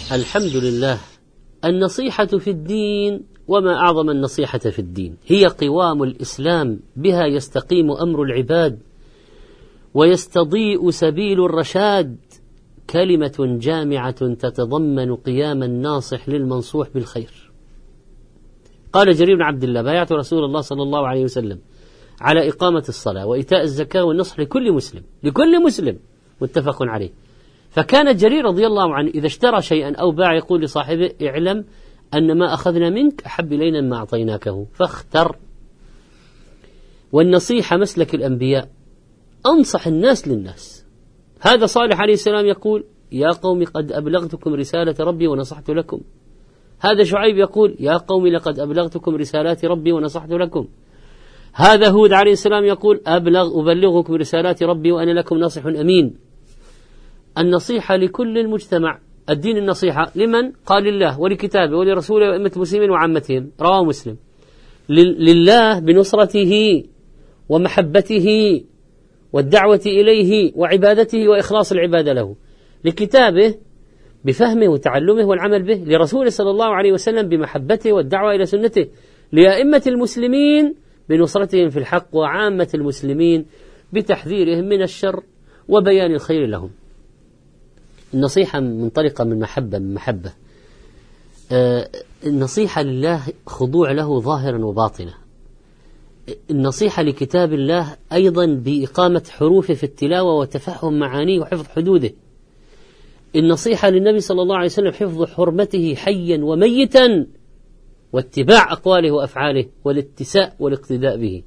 الحمد لله. النصيحة في الدين، وما أعظم النصيحة في الدين، هي قوام الإسلام، بها يستقيم أمر العباد ويستضيء سبيل الرشاد، كلمة جامعة تتضمن قيام الناصح للمنصوح بالخير. قال جرير بن عبد الله: بايعت رسول الله صلى الله عليه وسلم على إقامة الصلاة وإيتاء الزكاة والنصح لكل مسلم، متفق عليه. فكان جرير رضي الله عنه إذا اشترى شيئا أو باع يقول لصاحبه: اعلم أن ما أخذنا منك أحب إلينا ما أعطيناكه فاختر. والنصيحة مسلك الأنبياء، أنصح الناس للناس. هذا صالح عليه السلام يقول: يا قوم قد أبلغتكم رسالة ربي ونصحت لكم. هذا شعيب يقول: يا قوم لقد أبلغتكم رسالات ربي ونصحت لكم. هذا هود عليه السلام يقول: أبلغكم رسالات ربي وأنا لكم ناصح أمين. النصيحة لكل المجتمع. الدين النصيحة لمن؟ قال لله ولكتابه ولرسوله وأئمة المسلمين وعامتهم، رواه مسلم. لله بنصرته ومحبته والدعوة إليه وعبادته وإخلاص العبادة له، لكتابه بفهمه وتعلمه والعمل به، لرسوله صلى الله عليه وسلم بمحبته والدعوة إلى سنته، لأئمة المسلمين بنصرتهم في الحق، وعامة المسلمين بتحذيرهم من الشر وبيان الخير لهم. النصيحة منطلقة من محبة. النصيحة لله خضوع له ظاهرا وباطنا. النصيحة لكتاب الله أيضا بإقامة حروفه في التلاوة وتفهم معانيه وحفظ حدوده. النصيحة للنبي صلى الله عليه وسلم حفظ حرمته حيا وميتا، واتباع أقواله وأفعاله والاتساء والاقتداء به.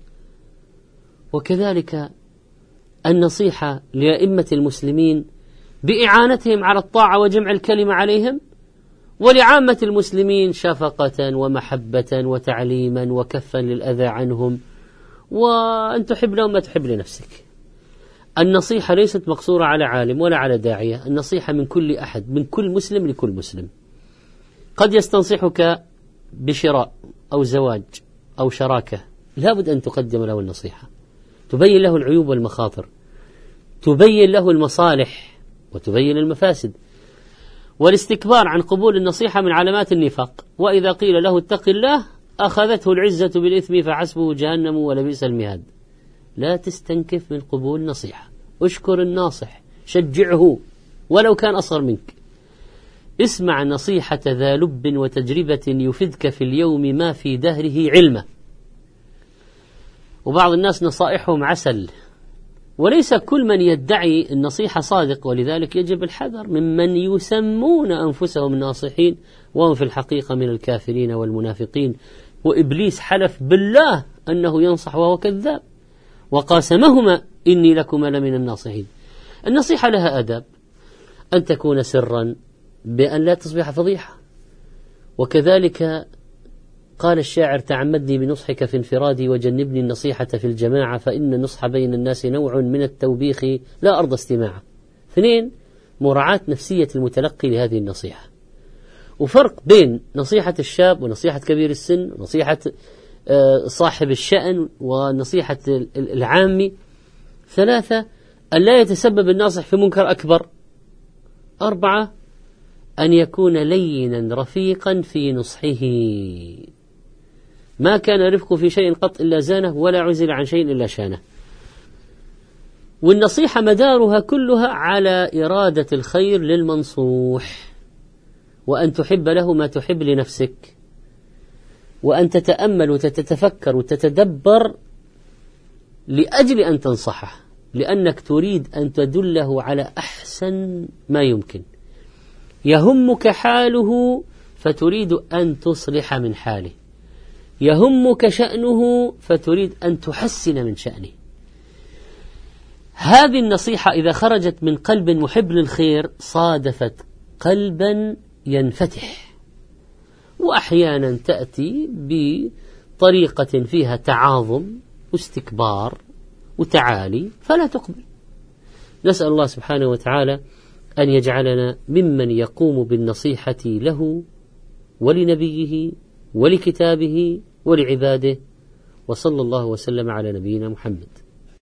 وكذلك النصيحة لأئمة المسلمين بإعانتهم على الطاعة وجمع الكلمة عليهم، ولعامة المسلمين شفقة ومحبة وتعليما وكفا للأذى عنهم، وأن تحب لهم ما تحب لنفسك. النصيحة ليست مقصورة على عالم ولا على داعية، النصيحة من كل أحد، من كل مسلم لكل مسلم. قد يستنصحك بشراء أو زواج أو شراكة، لابد أن تقدم له النصيحة، تبين له العيوب والمخاطر، تبين له المصالح وتبين المفاسد. والاستكبار عن قبول النصيحة من علامات النفاق. وإذا قيل له اتق الله أخذته العزة بالإثم فحسبه جهنم ولبئس المهاد. لا تستنكف من قبول نصيحة، اشكر الناصح، شجعه ولو كان أصغر منك. اسمع نصيحة ذا لب وتجربة يفيدك في اليوم ما في دهره علمه. وبعض الناس نصائحهم عسل، وليس كل من يدعي النصيحة صادق، ولذلك يجب الحذر ممن يسمون أنفسهم ناصحين وهم في الحقيقة من الكافرين والمنافقين. وإبليس حلف بالله أنه ينصح وهو كذاب، وقاسمهما إني لكما لمن الناصحين. النصيحة لها أداب، أن تكون سرا بأن لا تصبح فضيحة. وكذلك قال الشاعر: تعمدني بنصحك في انفرادي وجنبني النصيحة في الجماعة، فإن النصح بين الناس نوع من التوبيخ لا أرضى استماعه. 2. مراعاة نفسية المتلقي لهذه النصيحة، وفرق بين نصيحة الشاب ونصيحة كبير السن ونصيحة صاحب الشأن ونصيحة العامي. 3. أن لا يتسبب الناصح في منكر أكبر. 4. أن يكون لينا رفيقا في نصحه، ما كان رفقه في شيء قط إلا زانه، ولا عزل عن شيء إلا شانه. والنصيحة مدارها كلها على إرادة الخير للمنصوح، وأن تحب له ما تحب لنفسك، وأن تتأمل وتتفكر وتتدبر لأجل أن تنصحه، لأنك تريد أن تدله على أحسن ما يمكن. يهمك حاله فتريد أن تصلح من حاله، يهمك شأنه فتريد أن تحسن من شأنه. هذه النصيحة إذا خرجت من قلب محب للخير صادفت قلبا ينفتح، وأحيانا تأتي بطريقة فيها تعاظم واستكبار وتعالي فلا تقبل. نسأل الله سبحانه وتعالى أن يجعلنا ممن يقوم بالنصيحة له ولنبيه ولكتابه ولعباده، وصلى الله وسلم على نبينا محمد.